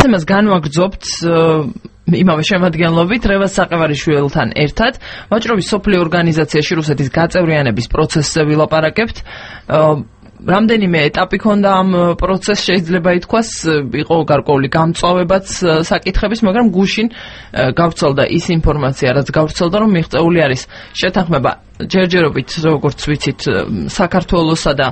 გადაცემას განვაგრძობთ იმავე შემადგენლობით რევაზ საყევარიშვილთან ერთად. ვაჭრობის სოფლიო ორგანიზაციაში რუსეთის გაწევრიანების პროცესზე ვილაპარაკებთ. რამდენიმე ეტაპი ქონდა ამ პროცესს, შეიძლება ითქვას, იყო გარკვეული გამწვავებაც საკითხების, მაგრამ გუშინ გავრცელდა ის ინფორმაცია, რაც გავრცელდა, რომ მიღწეული არის შეთანხმება ჯერჯერობით, როგორც ვიცით, საქართველოსა და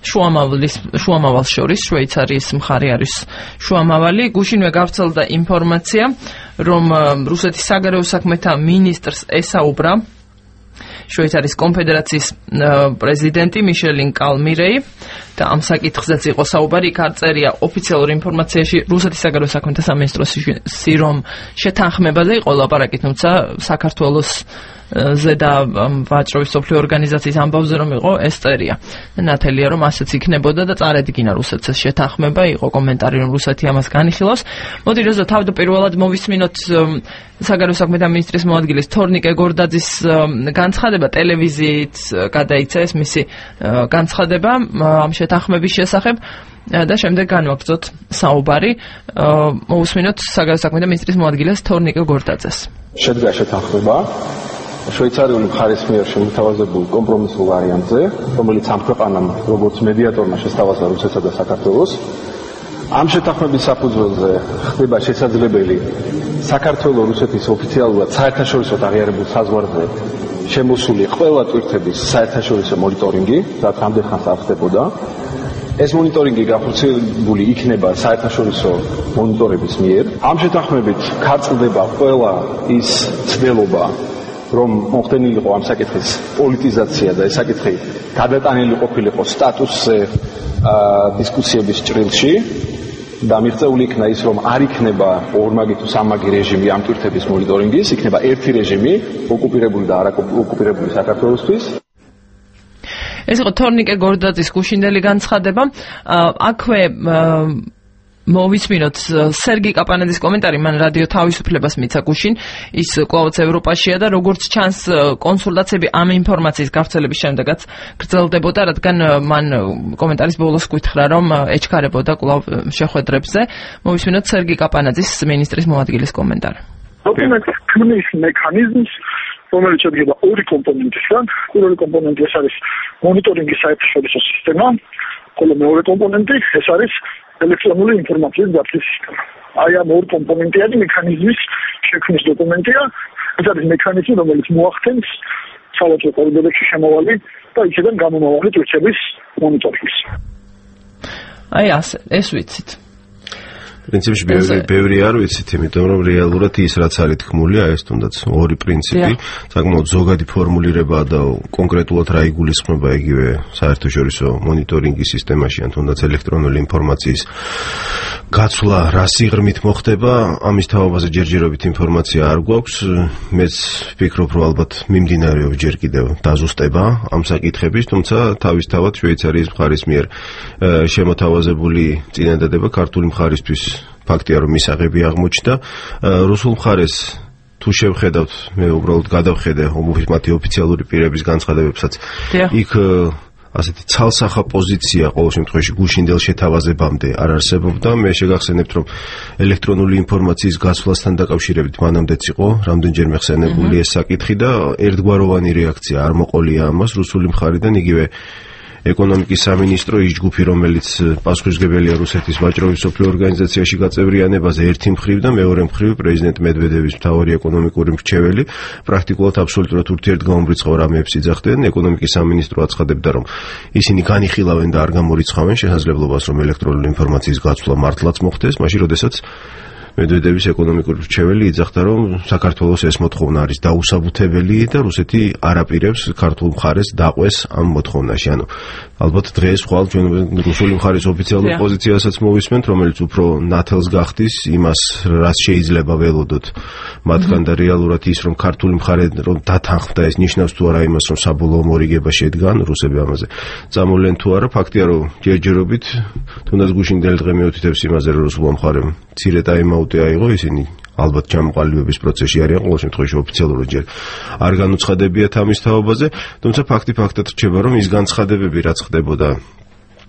შუამავალს შორის, შვეიცარიის მხარე არის შუამავალი. გუშინვე გავრცელდა ინფორმაცია, რომ რუსეთის საგარეო საქმეთა მინისტრს ესაუბრა შვეიცარიის კონფედერაციის პრეზიდენტი მიშელინ კალმირეი და ამ საკითხზეც იყო საუბარი. იქ არ წერია ოფიციალურ ინფორმაციაში რუსეთის საგარეო საქმეთა სამინისტროსი, რომ შეთანხმებაზე იყო ლაპარაკი, თუმცა საქართველოს ზედა ვაჭრობის სოფლიო ორგანიზაციის ამბავზე რომ იყო ეს წერია. ნათელია რომ ასეც იქნებოდა და წარედგინა რუსეთს ეს შეთანხმება, იყო კომენტარი რომ რუსეთი ამას განიხილავს. მოდი როზა თავდაპირველად მოვისმინოთ საგარეო საქმეთა მინისტრის მოადგილის თორნიკე გორდაძის განცხადება, ტელევიზიით გადაიცა ეს მისი განცხადება ამ შეთანხმების შესახებ და შემდეგ განვაგრძოთ საუბარი. მოვისმინოთ საგარეო საქმეთა მინისტრის მოადგილეს თორნიკე გორდაძეს. შედგა შეთანხმება შვეიცარიული მხარის მიერ შემოთავაზებულ კომპრომისულ ვარიანტზე, რომელიც ამ ქვეყანამ როგორც მედიატორმა შესთავაზა რუსეთსა და საქართველოს. ამ შეთანხმების საფუძველზე ხდება შესაძლებელი საქართველოს რუსეთის ოფიციალურად საერთაშორისო აღიარებულ საზღვარზე შემოსული ყველა ტვირთების საერთაშორისო მონიტორინგი, რაც ამდენ ხანს არ ხდებოდა. ეს მონიტორინგი გახორციელებული იქნება საერთაშორისო მონიტორების მიერ. ამ შეთანხმებით ქარწყდება ყველა ის ცდელობა, რომ მოხდენილიყო ამ საკითხის პოლიტიზაცია და ეს საკითხი გადატანილი ყოფილიყო სტატუსზე დისკუსიების ჭრილში და მიღწეული იქნა ის, რომ არ იქნება ორმაგი თუ სამმაგი რეჟიმი ამ ტვირთების მონიტორინგის, იქნება ერთი რეჟიმი, ოკუპირებული და არაოკუპირებული საქართველოსთვის. ეს იყო თორნიკე გორდაძის გუშინდელი განცხადება. აქვე მოვისმინოთ სერგი კაპანეძის კომენტარი, მან რადიო თავისუფლებას მიცა გუშინ, ის კვლავაც ევროპაშია და როგორც ჩანს კონსულტაციები ამ ინფორმაციის გავრცელების შემდეგაც გრძელდებოდა, რადგან მან კომენტარის ბოლოს გითხრა, რომ ეჩქარებოდა კვლავ შეხვედრებზე. მოვისმინოთ სერგი კაპანეძის მინისტრის მოადგილის კომენტარი. დოკუმენტის ქმნის მექანიზმს, რომელიც შედგება ორი კომპონენტისგან. პირველი კომპონენტი ეს არის მონიტორინგის საერთაშორისო სისტემა, ხოლო მეორე კომპონენტი ეს არის ელექტრონული ინფორმაციის გაცვლის სისტემა. აი ამ ორ კომპონენტიანი მექანიზმის შექმნის დოკუმენტია. ეს არის მექანიზმი, რომელიც მოახდენს სავაჭრო კორიდორებში შემავალი და იქიდან გამომავალი ტვირთების მონიტორინგს. აი ასე, ეს ვიცით. პრინციპში ბევრი არ ვიცით, იმიტომ რომ რეალურად ის რაც არის თქმულია, ეს თუნდაც ორი პრინციპი, საკმაოდ ზოგადი ფორმულირება და კონკრეტულად რა იგულისხმება იგივე საერთაშორისო მონიტორინგის სისტემაში, ან თუნდაც ელექტრონული ინფორმაციის გაცვლა რა სიღრმით მოხდება, ამის თაობაზე ჯერჯერობით ინფორმაცია არ გვაქვს. მეც ვფიქრობ, რომ ალბათ მიმდინარეობს ჯერ კიდევ დაზუსტება ამ საკითხების, თუმცა თავისთავად შვეიცარიის მხარის მიერ შემოთავაზებული წინადადება ქართული მხარისთვის ფაქტია, რომ მისაღები აღმოჩნდა. რუსულ მხარეს თუ შევხედავთ, მე უბრალოდ გადავხედე მათი ოფიციალური პირების განცხადებებსაც, იქ ასეთი ცალსახა პოზიცია ყოველ შემთხვევაში გუშინდელ შეთავაზებამდე არ არსებობდა. მე შეგახსენებთ, რომ ელექტრონული ინფორმაციის გაცვლასთან დაკავშირებით მანამდეც იყო რამდენჯერმე ხსენებული ეს საკითხი და ერთგვაროვანი რეაქცია არ მოყოლია ამას რუსული მხარიდან. იგივე ეკონომიკის სამინისტრო ის ჯგუფი, რომელიც პასუხისმგებელია რუსეთის ვაჭრობის სოფლიო ორგანიზაციაში გაწევრიანებაზე ერთი მხრივ და მეორე მხრივ პრეზიდენტ მედვედევის მთავარი ეკონომიკური მრჩეველი პრაქტიკულად აბსოლუტურად ურთიერთგამომრიცხავ რამეებს იძახდნენ. ეკონომიკის სამინისტრო აცხადებდა, რომ ისინი განიხილავენ და არ გამორიცხავენ შესაძლებლობას, რომ ელექტრონული ინფორმაციის გაცვლა მართლაც მოხდეს, მაშინ როდესაც მედვედევის ეკონომიკური მრჩეველი იძახდა, რომ საქართველოს ეს მოთხოვნა არის დაუსაბუთებელი და რუსეთი არ აპირებს ქართულ მხარეს დაყვეს ამ მოთხოვნაში. ანუ ალბათ დღეს ხვალ ჩვენ რუსული მხარის ოფიციალურ პოზიციასაც მოვისმენთ, რომელიც უფრო ნათელს გახდის იმას, რაც შეიძლება ველოდოთ მათგან და რეალურად ის, რომ ქართული მხარე რომ დათანხმდა, ეს ნიშნავს თუ არა იმას, რომ საბოლოო მორიგება შედგან რუსები ამაზე წამოვლენ თუ არა. ფაქტია, რომ ჯერჯერობით თუნდაც გუშინდელი დღე მეუთითებს იმაზე, რომ რუსულმა მხარემ მცირე ტაიმაუტი აიღო, ისინი ალბათ ჩამოყალიბების პროცესში არიან, ყოველ შემთხვევაში ოფიციალურად ჯერ არ განუცხადებიათ ამის თაობაზე, თუმცა ფაქტი ფაქტად რჩება, რომ ის განცხადებები, რაც ხდებოდა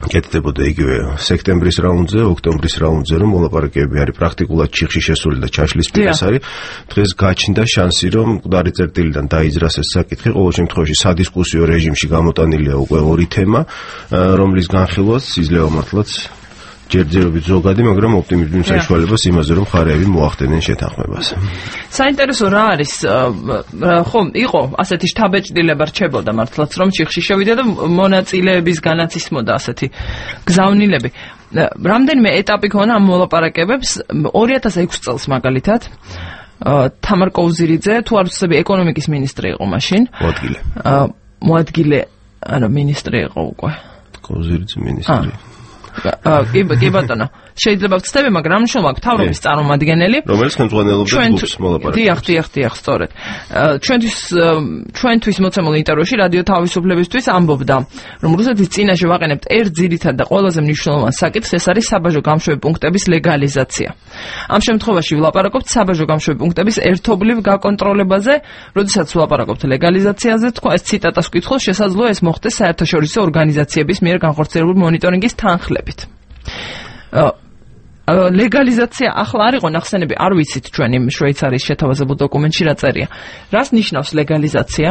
კეთდებოდა იგივე სექტემბრის რაუნდზე, ოქტომბრის რაუნდზე, რომ მოლაპარაკებები არის პრაქტიკულად ჩიხში შესული და ჩაშლის პირას არის. დღეს გაჩნდა შანსი, რომ მკვდარი წერტილიდან დაიძრას ეს საკითხი. ყოველ შემთხვევაში სადისკუსიო რეჟიმში გამოტანილია უკვე ორი თემა, რომლის განხილვაც იძლევა მართლაც ჯერჯერობით ზოგადი, მაგრამ ოპტიმიზმის საშუალებას იმაზე, რომ მხარეები მოახდენენ შეთანხმებას. საინტერესო რა არის, ხო, იყო ასეთი შთაბეჭდილება რჩებოდა მართლაც, რომ ჩიხში შევიდა და მონაწილეებისგანაც ისმოდა ასეთი გზავნილები. რამდენიმე ეტაპი ქონა ამ მოლაპარაკებებს 2006 წელს მაგალითად. თამარ კოუზირიძე, თუ არ ვცდები, ეკონომიკის მინისტრი იყო მაშინ. მოადგილე, ანუ მინისტრი იყო უკვე. კოუზირიძე მინისტრი. კი ბატონო, შეიძლება ვცდები, მაგრამ შუა მთავრობის წარმომადგენელი, რომელიც ხელმძღვანელობდა ჯგუფს მოლაპარაკებებს. დიახ, სწორედ. ჩვენთვის მოცემულ ინტერვიუში რადიო თავისუფლებისთვის ამბობდა, რომ რუსეთის წინაშე ვაყენებთ ერთ ძირითად და ყველაზე მნიშვნელოვან საკითხს, ეს არის საბაჟო გამშვები პუნქტების ლეგალიზაცია. ამ შემთხვევაში ვლაპარაკობთ საბაჟო გამშვები პუნქტების ერთობლივ გაკონტროლებაზე, როდესაც ვლაპარაკობთ ლეგალიზაციაზე, თქვა ეს ციტატას ვკითხავს, შესაძლოა ეს მოხდეს საერთაშორისო ორგანიზაციების მიერ განხორციელებული მონიტორინგის თანხლებით. ლეგალიზაცია ახლა არ იყო ნახსენები, არ ვიცით ჩვენ იმ შვეიცარიის შეთავაზებულ დოკუმენტში რა წერია. რას ნიშნავს ლეგალიზაცია?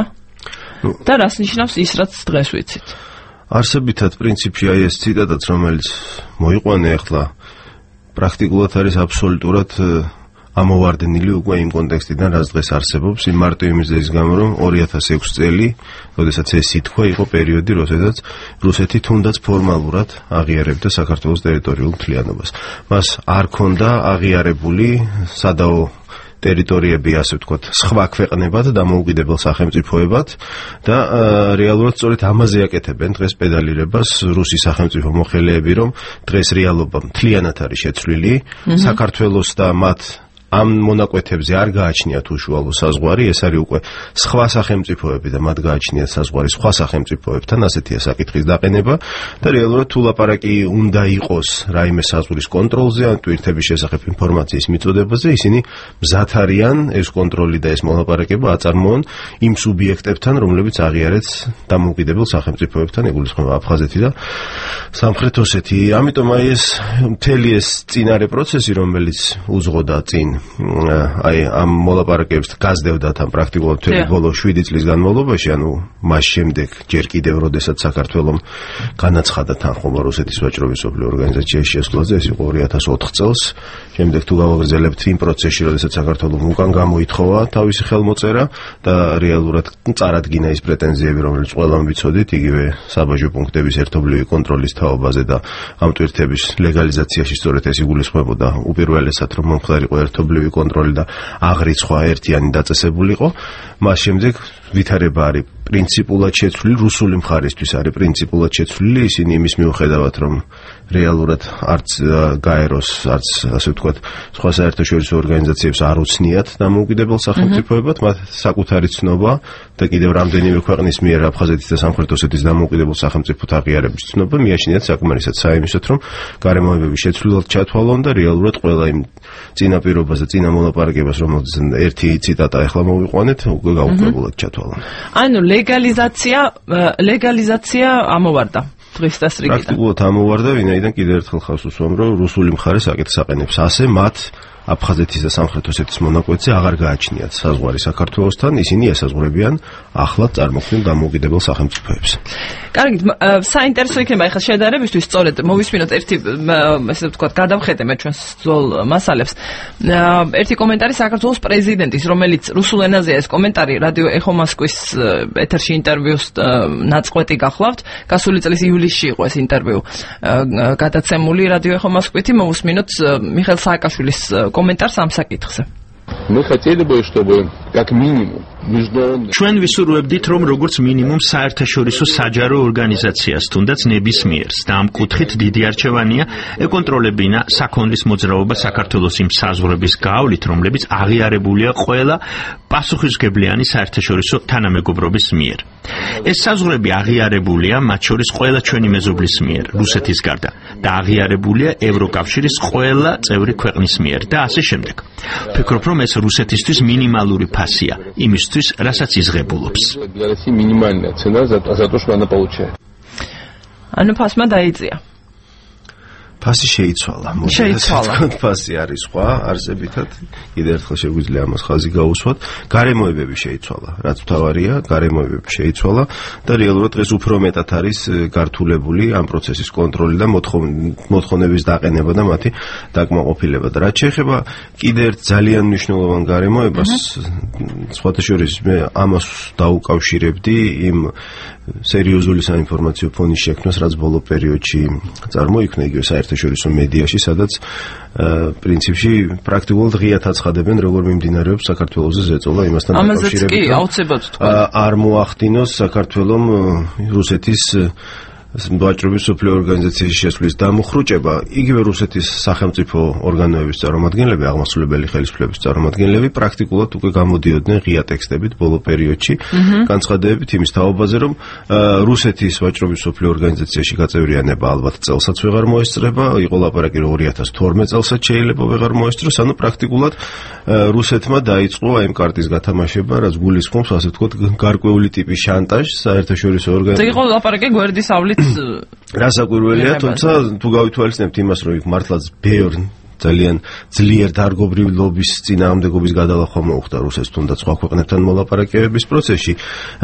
და რას ნიშნავს ის, რაც დღეს ვიცით? არსებითად პრინციპში აი ეს ციტატაც, რომელიც მოიყვანე ახლა, პრაქტიკულად არის აბსოლუტურად ამოვარდნილი უკვე იმ კონტექსტიდან, რაც დღეს არსებობს, იმ მარტო იმის გამო, რომ 2006 წელი, როდესაც ეს ითქვა, იყო პერიოდი, როდესაც რუსეთი თუნდაც ფორმალურად აღიარებდა საქართველოს ტერიტორიულ მთლიანობას. მას არ ქონდა აღიარებული სადაო ტერიტორიები, ასე ვთქვათ, სხვა ქვეყნებად, დამოუკიდებელ სახელმწიფოებად და რეალურად სწორედ ამაზე აკეთებენ დღეს პედალირებას რუსი სახელმწიფო მოხელეები, რომ დღეს რეალობა მთლიანად არის შეცვლილი, საქართველოს და მათ ამ მონაკვეთებზე არ გააჩნიათ უშუალო საზღვარი, ეს არის უკვე სხვა სახელმწიფოები და მათ გააჩნიათ საზღვარი სხვა სახელმწიფოებთან, ასეთია საკითხის დაყენება და რეალურად თუ ლაპარაკი უნდა იყოს რაიმე საზღვრის კონტროლზე, ან ტვირთების შესახებ ინფორმაციის მიწოდებაზე, ისინი მზად არიან ეს კონტროლი და ეს მოლაპარაკება აწარმოონ იმ სუბიექტებთან, რომლებიც აღიარეთ დამოუკიდებელ სახელმწიფოებთან, ეგულისხმება აფხაზეთი და სამხრეთ ოსეთი. ამიტომ აი ეს მთელი ეს წინარე პროცესი, რომელიც უძღოდა წინ აი ამ მოლაპარაკებებს გაზრდებდათ ამ პრაქტიკულად მთელი ბოლო 7 წლის განმავლობაში, ანუ მას შემდეგ ჯერ კიდევ როდესაც საქართველოს განაცხადა თანხმობა რუსეთის ვაჭრობის სოფლიო ორგანიზაციაში შესვლაზე, ეს იყო 2004 წელს. შემდეგ თუ გავაგრძელებთ იმ პროცესში, როდესაც საქართველოს უკან გამოითხოვა თავისი ხელმოწერა და რეალურად წარადგინა ის პრეტენზიები, რომელიც ყველამ ვიცოდით, იგივე საბაჟო პუნქტების ერთობლივი კონტროლის თაობაზე და ამ ტვირთების ლეგალიზაციაში სწორედ ეს იგულისხმებოდა უპირველესად, რომ მომხდარიყო ერთობლივი კონტროლი და აღრიცხვა ერთიანი დაწესებულიყო. მას შემდეგ ვითარება არის პრინციპულად შეცვლილი, რუსული მხარისთვის არის პრინციპულად შეცვლილი, ისინი იმის მიუხედავად, რომ რეალურად არც გაეროს, არც ასე ვთქვათ, სხვა საერთაშორისო ორგანიზაციებს არ უცნიათ დამოუკიდებელ სახელმწიფოებად, მათ საკუთარი ცნობა და კიდევ რამდენიმე ქვეყნის მიერ აფხაზეთის და სამხრეთ ოსეთის დამოუკიდებელ სახელმწიფოთ აღიარების ცნობა მიაჩნიათ საკმარისად საიმისოდ, რომ გარემოებები შეცვლილად ჩათვალონ და რეალურად ყველა იმ წინაპირობაზე, წინა მოლაპარაკებას, რომელზეც ერთი ციტატა ახლა მოვიყვანეთ, უკვე გაუქმებულად ჩათვალონ. ანუ ლეგალიზაცია ამოვარდა დღის დასრიგიდან. პრაქტიკულად ამოვარდა, ვინაიდან კიდევ ერთხელ ხავს უსვამ, რომ რუსული მხარე საკითხს აყენებს ასე, მათ აფხაზეთის და სამხრეთ ოსეთის მონაკვეთზე აღარ გააჩნიათ საზღვარი საქართველოსთან, ისინი ესაზღვრებიან ახლად წარმოქმნილ დამოუკიდებელ სახელმწიფოებს. კარგი, საინტერესო იქნება ახლა შედარებისთვის, სწორედ მოვისმინოთ ერთი, ესე ვთქვათ, გადავხედე მე ჩვენს ძველ მასალებს. ერთი კომენტარი საქართველოს პრეზიდენტის, რომელიც რუსულ ენაზეა ეს კომენტარი, რადიო ეხო მოსკვის ეთერში ინტერვიუს ნაწყვეტი გახლავთ. გასული წლის ივლისში იყო ეს ინტერვიუ გადაცემული რადიო ეხო მოსკვითი, მოვისმინოთ მიხეილ სააკაშვილის комментарий сам საკითხზე. Мы хотели бы, чтобы как минимум ჩვენ ვისურვებდით, რომ როგორც მინიმუმ საერთაშორისო საჯარო ორგანიზაციას, თუნდაც ნებისმიერს და ამ კუთხით დიდი არჩევანია ეკონტროლებინა საქონლის მოძრაობა საქართველოს იმ საზღვრების გავლით, რომლებიც აღიარებულია ყველა პასუხისმგებლიანი საერთაშორისო თანამეგობრობის მიერ. ეს საზღვრები აღიარებულია მათ შორის ყველა ჩვენი მეზობლის მიერ, რუსეთის გარდა, და აღიარებულია ევროკავშირის ყველა წევრი ქვეყნის მიერ და ასე შემდეგ. ვფიქრობ, რომ ეს რუსეთისთვის მინიმალური ფასია იმის რასაც იზღებულობს. ანუ ფასმა დაიწია. ფასი შეიცვალა. ფასი არის სხვა, არსებითად. კიდევ ერთხელ შეგვიძლია ამას ხაზი გაუსვათ. გარემოებები შეიცვალა. რაც მთავარია, გარემოებები შეიცვალა და რეალურად დღეს უფრო მეტად არის გართულებული ამ პროცესის კონტროლი და მოთხოვნების დაყენება და მათი დაკმაყოფილება. და რაც შეეხება კიდევ ერთ ძალიან მნიშვნელოვან გარემოებას, სხვათა შორის მე ამას დაუკავშირებდი იმ სერიოზული საინფორმაციო ფონის შექმნას, რაც ბოლო პერიოდში წარმოიქმნა იგივე საერთაშორისო მედიაში, სადაც პრინციპში პრაქტიკულად ღიად აცხადებენ, როგორ მიმდინარეობს საქართველოს ზეწოლა იმასთან დაკავშირებით. ამაზეც კი აუცილებლად თქვა. არ მოახდინოს საქართველოს რუსეთის ვაჭრობის სოფლიო ორგანიზაციის შესვლის დამუხრუჭება, იგივე რუსეთის სახელმწიფო ორგანოების წარმომადგენლები, აღმასრულებელი ხელისუფლების წარმომადგენლები პრაქტიკულად უკვე გამოდიოდნენ ღია ტექსტებით ბოლო პერიოდში, განცხადებებით იმის თაობაზე, რომ რუსეთის ვაჭრობის სოფლიო ორგანიზაციაში გაწევრიანება ალბათ წელსაც ვეღარ მოესწრება, იყო ლაპარაკი რომ 2012 წელსაც შეიძლება ვეღარ მოესწროს, ანუ პრაქტიკულად რუსეთმა დაიწყო აი ამ კარტის გათამაშება, რაც გულისხმობს ასე ვთქვათ გარკვეული ტიპის შანტაჟს საერთაშორისო ორგანიზაციებში. იყო ლაპარაკი გვერდის ავლით რასაკვირველია, თუმცა თუ გავითვალისწინებთ იმას, რომ იქ მართლაც ბევრ ძალიან ძლიერ დარგობრივ ლობის წინააღმდეგობის გადალახვა მოუხდა რუსეთს თუნდაც სხვა ქვეყნებთან მოლაპარაკებების პროცესში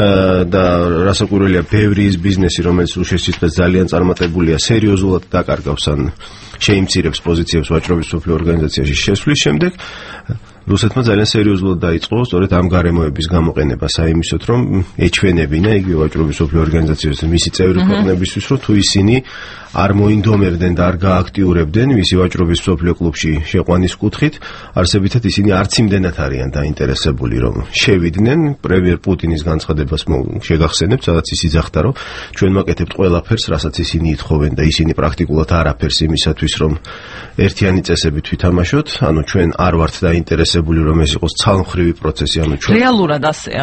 და რასაკვირველია, ბევრი ის ბიზნესი, რომელიც რუსეთისთვის ძალიან წარმატებულია, სერიოზულად დაკარგავს ან შეიმცირებს პოზიციებს ვაჭრობის სოფლიო ორგანიზაციაში შესვლის შემდეგ რუსეთმა ძალიან სერიოზულად დაიწყო სწორედ ამ გარემოების გამოყენება საიმისოდ, რომ ეჩვენებინა იგივე ვაჭრობის სოფლიო ორგანიზაციას მისი წევრი ქვეყნებისთვის, რომ თუ ისინი არ მოინდომებდნენ და არ გააქტიურებდნენ მისი ვაჭრობის სოფლიო კლუბში შეყვანის კუთხით, არსებითად ისინი არც იმდენად არიან დაინტერესებული, რომ შევიდნენ. პრემიერ პუტინის განცხადებას შეგახსენებთ, სადაც ის იძახდა, რომ ჩვენ მაკეთებთ ყველაფერს, რასაც ისინი ითხოვენ და ისინი პრაქტიკულად არაფერს იმისათვის, რომ ერთიანი წესებით ვითამაშოთ, ანუ ჩვენ არ ვართ დაინტერესებული, რომ ეს იყოს ცალმხრივი პროცესი, ანუ ჩვენ რეალურად ასეა.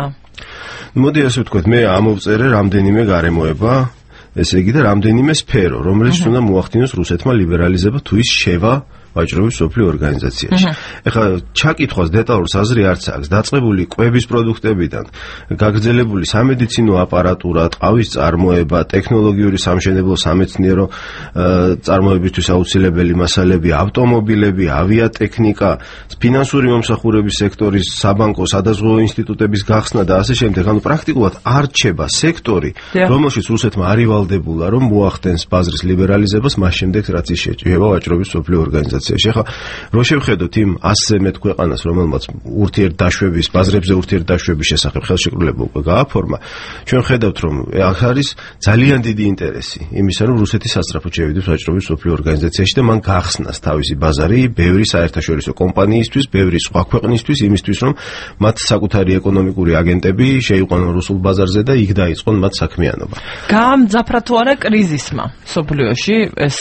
მოდი ასე ვთქვათ, მე ამოვწერე რამდენიმე გარემოება, ესე იგი და რამდენიმე სფერო, რომელიც უნდა მოახდინოს რუსეთმა ლიბერალიზება თუ ის შევა ვაჭრობის სოფლიო ორგანიზაციაში. ეხლა ჩაკითხვას დეტალურს აზრი არც აქვს, დაწყებული კვების პროდუქტებიდან, გაგრძელებული სამედიცინო აპარატურა, ტყავის წარმოება, ტექნოლოგიური სამშენებლო სამეცნიერო წარმოებისთვის აუცილებელი მასალები, ავტომობილები, ავიატექნიკა, ფინანსური მომსახურების სექტორის, საბანკო, სადაზღვევო ინსტიტუტების გახსნა და ასე შემდეგ. ანუ პრაქტიკულად არ რჩება სექტორი, რომელშიც რუსეთმა არ ივალდებულა, რომ მოახდენს ბაზრის ლიბერალიზებას, მას შემდეგ რაც ის შეჭრება ვაჭრობის სოფლიო ორგანიზაციაში. ეხლა რო შევხედოთ იმ 100-ზე მეტ ქვეყანას, რომელმაც ურთიერთდაშვების, ბაზრებზე ურთიერთდაშვების შესახებ ხელშეკრულება უკვე გააფორმა, ჩვენ ხედავთ, რომ აქ არის ძალიან დიდი ინტერესი იმისა, რომ რუსეთი სასწრაფოდ შევიდეს ვაჭრობის სოფლიო ორგანიზაციაში და მან გახსნას თავისი ბაზარი ბევრი საერთაშორისო კომპანიისთვის, ბევრი სხვა ქვეყნისთვის, იმისთვის, რომ მათ საკუთარი ეკონომიკური აგენტები შეიყვანონ რუსულ ბაზარზე და იქ დაიწყონ მათ საქმიანობა. გაამძაფრა თუ არა კრიზისმა სოფლიოში ეს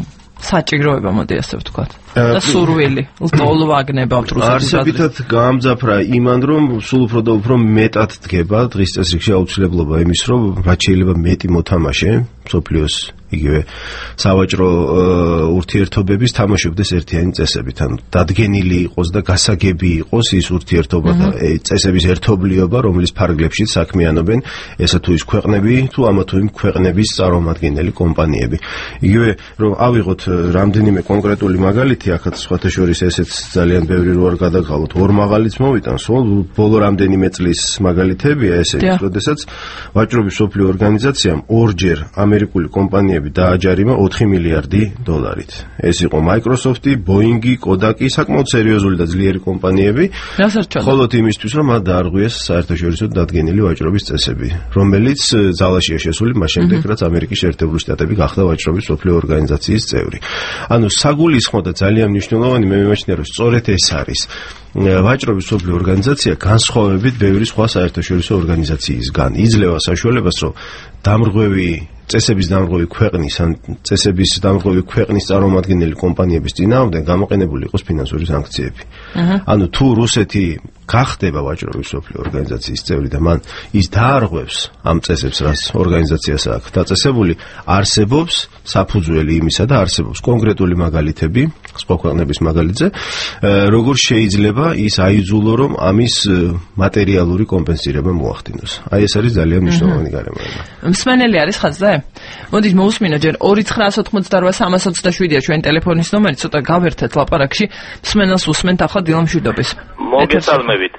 საჭიროება, მოდი ასე ვთქვათ. და სურვილი, ლტოლვაგნება რუსეთის არსებითად გაამძაფრა იმან, რომ სულ უფრო და უფრო მეტად დგება დღის წესრიგში აუცილებლობა იმის, რომ რაც შეიძლება მეტი მოთამაშე სოფლიოს იგივე სავაჭრო ურთიერთობების თამაშობდეს ერთიანი წესებით, ანუ დადგენილი იყოს და გასაგები იყოს ის ურთიერთობა და წესების ერთობლიობა, რომლის ფარგლებშიც საქმიანობენ ესა თუ ის ქვეყნები, თუ ამა თუ იმ ქვეყნების წარმომადგენელი კომპანიები. იგივე რომ ავიღოთ რამდენიმე კონკრეტული მაგალითი, აქაც სხვათა შორის ესეც ძალიან ბევრი რო არ გადაგყავოთ, ორ მაღალიც მოვიტანს, ბოლო რამდენიმე წლის მაგალითებია ესეთი, როდესაც ვაჭრობის სოფლიო ორგანიზაციამ ორჯერ ამერიკული კომპანიები დააჯარიმა 4 მილიარდი დოლარით. ეს იყო Microsoft-ი, Boeing-ი, Kodak-ი, საკმაოდ სერიოზული და ძლიერი კომპანიები. მხოლოდ იმისთვის, რომ მათ დაარღვიეს საერთაშორისო დადგენილი ვაჭრობის წესები, რომელიც ძალაშია შესული მას შემდეგ, რაც ამერიკის შეერთებული შტატები გახდა ვაჭრობის სოფლიო ორგანიზაციის წევრი. ანუ საგულისხმო და ძალიან მნიშვნელოვანი მე მიმაჩნია, რომ სწორედ ეს არის ვაჭრობის სოფლიო ორგანიზაცია განსხვავებით ბევრი სხვა საერთაშორისო ორგანიზაციისგან. იძლევა საშუალებას, რომ დამრღვევი წესების დამრღვევი ქვეყნის ან წესების დამრღვევი ქვეყნის წარმომადგენელი კომპანიების წინააღმდეგ გამოყენებული იყოს ფინანსური სანქციები. ანუ თუ რუსეთი გახდება ვაჭრობის სოფლიო ორგანიზაციის წევრი და მან ის დაარღვევს ამ წესებს, რაც ორგანიზაციას აქვს დაწესებული, არსებობს საფუძველი იმისა და არსებობს კონკრეტული მაგალითები, სხვა ქვეყნების მაგალითზე, როგორ შეიძლება ის აიძულო, რომ ამის მატერიალური კომპენსირება მოახდინოს. აი ეს არის ძალიან მნიშვნელოვანი გარემოება. მსმენელი არის ხაზზე? მოდით მოусმინო ჯერ 2988327-ია ჩვენი ტელეფონის ნომერი, ცოტა გავერთეთ ლაპარაკში. მსმენელს უსმენთ ახლა დილამ შვიდობის. მოგესალმებით.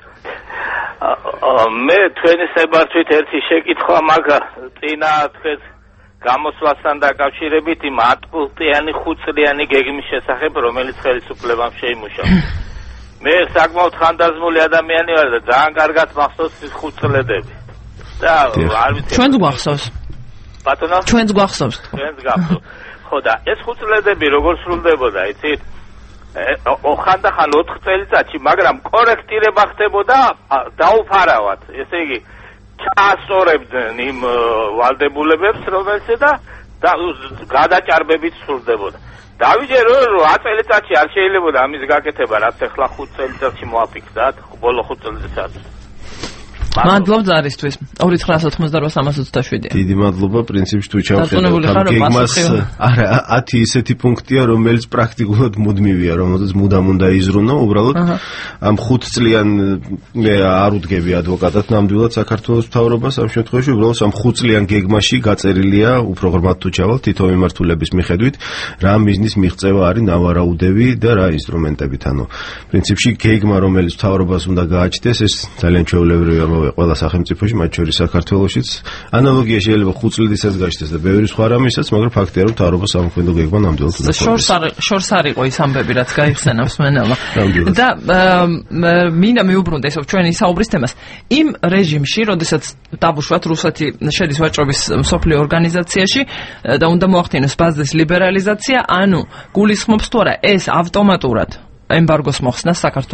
მე თქვენი სებართვით ერთი შეკითხვა მაგა წინა დღეს გამოსვლასთან დაკავშირებით იმ 10-პუნქტიანი 5-წლიანი გეგმის შესახებ, რომელიც ხელისუფლებამ შეიმუშავა. მე საკმაოდ ხანდაზმული ადამიანი ვარ და ძალიან კარგად მახსოვს ის 5 წლედები. და არ ვიცი. ჩვენც გვახსოვს. ბატონო? ჩვენც გვახსოვს. ჩვენც გახსოვს. ხო და ეს 5 წლედები როგორ სრულდებოდა, იცით? ხანდახან 4 წელიწადში, მაგრამ კორექტირება ხდებოდა დაუფარავად. ესე იგი, ჩაასწორებდნენ იმ ვალდებულებებს, რომელსაც და გადაჭარბებით სრულდებოდა. დავიჯერო, რომ 10 წელიწადში არ შეიძლება ამის გაკეთება, რაც ახლა 5 წელიწადში მოაფიქრდათ, ბოლო 5 წელიწადში. მადლობ ზარისთვის. 2988327-ია. დიდი მადლობა, პრინციპში თუ ჩავხედავთ გეგმას, არა, 10 ისეთი პუნქტია, რომელიც პრაქტიკულად მუდმივია, რომელსაც მუდამ უნდა იზრუნო, უბრალოდ ამ 5 წლიან მე არ უდგები ადვოკატად ნამდვილად საქართველოს მთავრობას ამ შემთხვევაში, უბრალოდ ამ 5 წლიან გეგმაში გაწერილია, უფრო ღრმად თუ ჩავალ თითო მიმართულების მიხედვით, რა მიზნის მიღწევა არის ნავარაუდები და რა ინსტრუმენტებით, ანუ პრინციპში გეგმა, რომელიც მთავრობას უნდა გააჩნდეს, ეს ძალიან ჩვეულებრივია ყველა სახელმწიფოში, მათ შორის საქართველოშიც. ანალოგია შეიძლება 5 წლიდანაც გაჩნდეს და ბევრი სხვა რამისაც, მაგრამ ფაქტია, რომ მთავრობას სამოქმედო გეგმა ნამდვილად უნდა ხდეს. შორს არ იყო ის ამბები, რაც გაიხსენა მსმენელმა. და მინდა მიუბრუნდე ესო ჩვენი საუბრის თემას. იმ რეჟიმში, როდესაც დავუშვათ რუსეთი შედის ვაჭრობის მსოფლიო ორგანიზაციაში და უნდა მოახდინოს ბაზრის ლიბერალიზაცია, ანუ გულისხმობს თუ არა ეს ავტომატურად ემბარგოს მოხსნა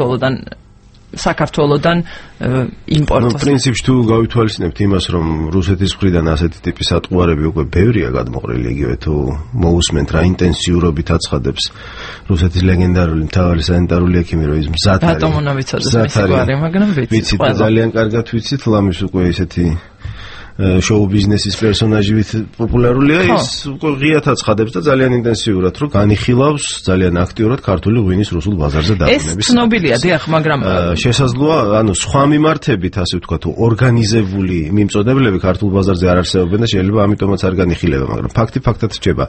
საქართველოდან იმპორტს. პრინციპში თუ გავითვალისწინებთ იმას, რომ რუსეთის მხრიდან ასეთი ტიპის ატყუარები უკვე ბევრია გადმოყრილი, იგივე თუ მოусმენთ რა ინტენსიურობით აცხადებს რუსეთის ლეგენდარული მთავარი სანიტარული ექიმი, რომ ის მზად არის. რატომ უნდა ვიცოდეს მისი გვარი, მაგრამ ვიცით და ძალიან კარგად ვიცით, ლამის უკვე ესეთი შოუ ბიზნესის პერსონაჟივით პოპულარულია, ის უკვე ღიად აცხადებს და ძალიან ინტენსიურად, რომ განიხილავს ძალიან აქტიურად ქართული ღვინის რუსულ ბაზარზე დაბრუნების. ეს ცნობილია, დიახ, მაგრამ შესაძლოა, ანუ სხვა მიმართებით, ასე ვთქვათ, ორგანიზებული მიმწოდებლები ქართულ ბაზარზე არ არსებობენ და შეიძლება ამიტომაც არ განიხილება, მაგრამ ფაქტად რჩება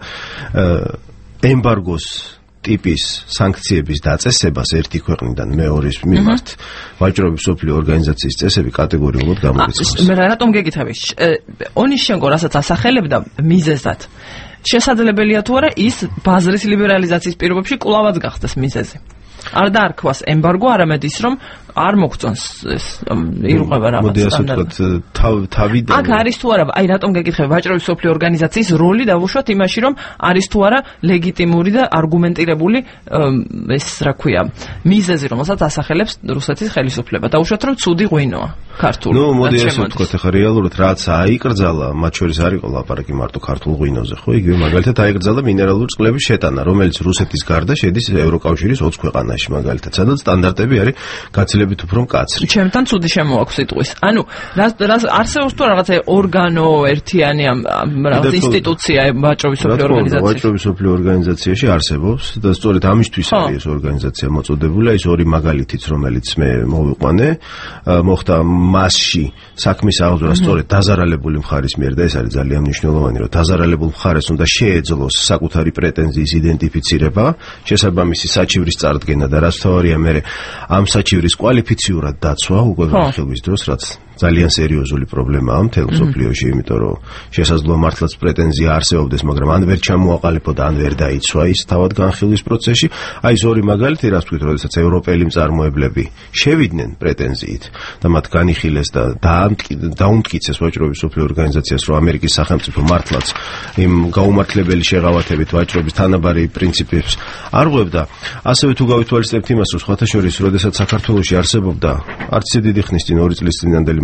ემბარგოს ტიპის სანქციების დაწესებას ერთი ქვეყნიდან მეორის მიმართ ვაჭრობის სოფლიო ორგანიზაციის წესები კატეგორიულად გამორიცხავს. მე რატომ გეკითხები? ონიშენკო რასაც ასახელებდა მიზეზად. შესაძლებელია თუ არა ის ბაზრის ლიბერალიზაციის პირობებში კვლავაც გახდეს მიზეზი. არ დაარქვას ემბარგო, არამედ ის, რომ არ მოგწონს ეს ირღვევა რაღაც. მოდი ასე ვთქვათ, თავიდან. აქ არის თუ არა, აი რატომ გეკითხები ვაჭრობის სოფლიო ორგანიზაციის როლი დავუშვათ იმაში, რომ არის თუ არა ლეგიტიმური და არგუმენტირებული ეს რა ქვია, მიზეზი, რომელსაც ასახელებს რუსეთის ხელისუფლება. დავუშვათ, რომ ცუდი ღვინოა ქართული. ნუ მოდი ასე ვთქვათ, ახლა რეალურად რაც აიკრძალა, მათ შორის არ იყო ლაპარაკი მარტო ქართულ ღვინოზე, ხო? იგივე მაგალითად აიკრძალა მინერალური წყლების შეტანა, რომელიც რუსეთის გარდა შედის ევროკავშირის 20 ქვეყანაში მაგალითად, სადაც სტანდარტები არის გაცილებით უფრო მკაცრი. ჩემთან ცუდი შემოაქვს სიტყვის. ანუ არსებობს თუ რაღაცა ორგანო ერთიანი რაღაც ინსტიტუცია ვაჭრობის სოფლიო ორგანიზაციაში? ვაჭრობის სოფლიო ორგანიზაციაში არსებობს და სწორედ ამისთვის არის ეს ორგანიზაცია მოწოდებული. ის ორი მაგალითიც, რომელიც მე მოვიყვანე, მოხდა მასში საქმის აღძვრა სწორედ დაზარალებული მხარის მიერ და ეს არის ძალიან მნიშვნელოვანი, რომ დაზარალებულ მხარეს უნდა შეეძლოს საკუთარი პრეტენზიის იდენტიფიცირება, შესაბამისი საჩივრის წარდგენა და რაც თავარია მე ამ საჩივრის კვალიფიციურად დაცვა უკვე განხილვის დროს, რაც ძალიან სერიოზული პრობლემაა მთელ მსოფლიოში, იმიტომ რომ შესაძლოა მართლაც პრეტენზია არსებობდეს, მაგრამ ან ვერ ჩამოაყალიბდა, ან ვერ დაიცვა ის თავად განხილვის პროცესში. აი ეს ორი მაგალითი, რაც ვთქვით, როდესაც ევროპელი მწარმოებლები შევიდნენ პრეტენზიით და მათ განიხილეს და დაუმტკიცეს ვაჭრობის სოფლიო ორგანიზაციას, რომ ამერიკის სახელმწიფო მართლაც იმ გაუმართლებელი შეღავათებით ვაჭრობის თანაბარი პრინციპებს არღვევდა. ასევე თუ გავითვალისწინებთ იმას, რომ სხვათა შორის, როდესაც საქართველოში არსებობდა არც დიდი ხნის წინ 2 წლის წინანდელი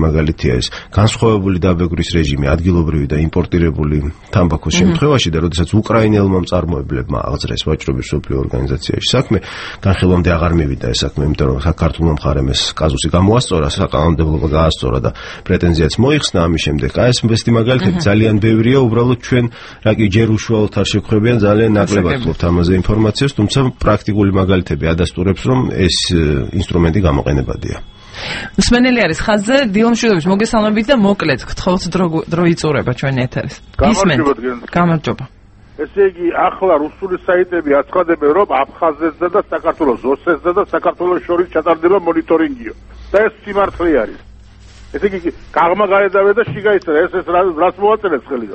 მაგალითია ეს განსხვავებული დაბეგვრის რეჟიმი ადგილობრივი და იმპორტირებული თამბაქოს შემთხვევაში და როდესაც უკრაინელმა მწარმოებლებმა აღძრეს ვაჭრობის მსოფლიო ორგანიზაციაში საქმე, განხილვამდე აღარ მივიდა ეს საქმე, იმიტომ რომ საქართველოს მხარემ ეს კაზუსი გამოასწორა, საკანონმდებლობა გაასწორა და პრეტენზიაც მოიხსნა ამის შემდეგ. აი ეს მესტი მაგალითები ძალიან ბევრია, უბრალოდ ჩვენ რა კი ჯერ უშუალოდ არ შევხვდებიან, ძალიან ნაკლებად ვთქვით ამაზე ინფორმაციას, თუმცა პრაქტიკული მაგალითები ადასტურებს, რომ ეს ინსტრუმენტი გამოყენებადია. მსმენელი არის ხაზზე, დილომშვიდობის მოგესალმებით და მოკლედ გთხოვთ დრო იწურება ჩვენი ეთერის. გამარჯობა. ესე იგი, ახლა რუსული საიტები აცხადებენ, რომ აფხაზეთსა და საქართველოს ოსეთსა და საქართველოს შორის ჩატარდება მონიტორინგიო. და ეს სიმართლე არის. ესე იგი, გაღმა გაედავე და შიგაიწერა, ეს რას მოაწერეს ხელიდან?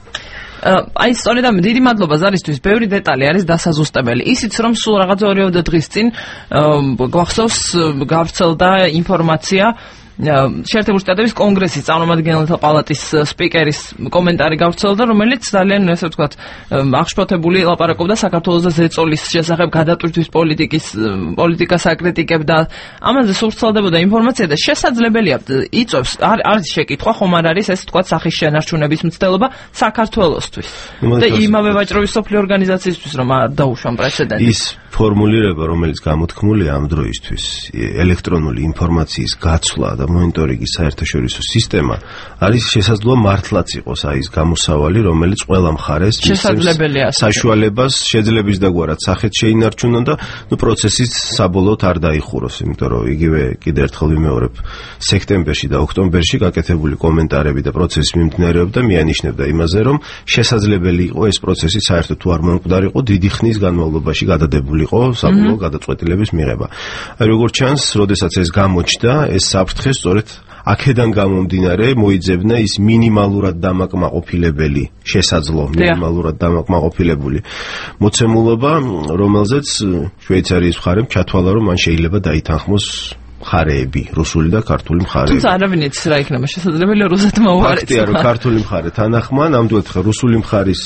აი სწორედ ამ დიდი მადლობა ზარისთვის, ბევრი დეტალი არის დასაზუსტებელი. ისიც რომ სულ რაღაც 2 დღის წინ გვახსოვს გავრცელდა ინფორმაცია შეერთებული შტატების კონგრესის წარმომადგენელთა პალატის სპიკერის კომენტარი გავრცელდა, რომელიც ძალიან ასე ვთქვათ აღშფოთებული ლაპარაკობდა საქართველოს და ზეწოლის შესახებ გადატვირთვის პოლიტიკას აკრიტიკებდა. ამაზე სულ ვრცელდებოდა ინფორმაცია და შესაძლებელია იწვევს არის შეკითხვა, ხომ არ არის ეს ვთქვათ სახის შენარჩუნების მცდელობა საქართველოსთვის და იმავე ვაჭრობის მსოფლიო ორგანიზაციისთვის რომ არ დაუშვან პრეცედენტი. ის ფორმულირება, რომელიც გამოთქმულია ამ დროისთვის, ელექტრონული ინფორმაციის გაცვლა და მონიტორინგის საერთაშორისო სისტემა არის შესაძლოა მართლაც იყოს აი ეს გამოსავალი, რომელიც ყველა მხარეს შესაძლებელია საშუალებას შეძლებს დაგვარად სახეთ შეინარჩუნონ და პროცესიც საბოლოოდ არ დაიხუროს, იმიტომ რომ იგივე კიდევ ერთხელ ვიმეორებ, სექტემბერში და ოქტომბერში გაკეთებული კომენტარები და პროცესის მიმდინარეობდა მიანიშნებდა იმაზე, რომ შესაძლებელი იყო ეს პროცესი საერთოდ თუ არ მომკვდარიყო დიდი ხნის განმავლობაში გადადებულიყო საბოლოო გადაწყვეტილების მიღება. აი როგორც ჩანს, როდესაც ეს გამოჩნდა, ეს საფრთხე სწორედ აქედან გამომდინარე მოიძებნა ის მინიმალურად დამაკმაყოფილებელი შესაძლო მინიმალურად დამაკმაყოფილებული მოცემულობა, რომელზეც შვეიცარიის მხარემ ჩათვალა, რომ მან შეიძლება დაითანხმოს მხარეები, რუსული და ქართული მხარეები. თუმცა არავინ იცის რა იქნება შესაძლებელი რუსეთმა უარეს. ფაქტია, რომ ქართული მხარე თანახმა, ნამდვილად რუსული მხარის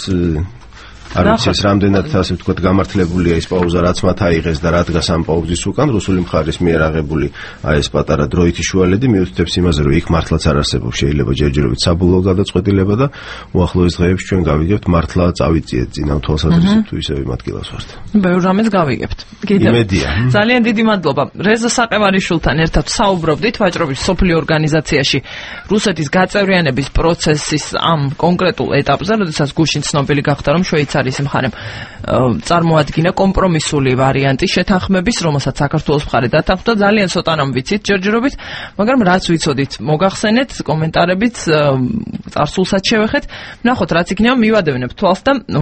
არ ვიცი ეს რამდენად ასე ვთქვათ გამართლებულია ის პაუზა, რაც მათ აიღეს და რა დგას ამ პაუზის უკან, რუსული მხარის მიერ აღებული აი ეს პატარა დროითი შუალედი მიუთითებს იმაზე, რომ იქ მართლაც არ არსებობს შეიძლება ჯერჯერობით საბოლოო გადაწყვეტილება და უახლოეს დღეებში ჩვენ გავიგებთ მართლა წავიწიეთ წინ ამ თვალსაზრისით თუ ისევ იმ ადგილას ვართ. ბევრ რამეს გავიგებთ. იმედია. ძალიან დიდი მადლობა. რეზო საყევარიშვილთან ერთად საუბრობდით ვაჭრობის მსოფლიო ორგანიზაციაში რუსეთის გაწევრიანების პროცესის ამ კონკრეტულ ეტაპზე, როდესაც გუშინ ცნობილი გახდა, რომ შვეიცარიის მხარემ წარმოადგინა კომპრომისული ვარიანტი შეთანხმების, რომელსაც საქართველოს მხარე დათანხმდა. ძალიან ცოტა რამ ვიცით ჯერჯერობით, მაგრამ რაც ვიცოდით მოგახსენეთ, კომენტარებით წარსულსაც შევეხეთ. ნახოთ რაც იქნება, მივადევნებ თვალს და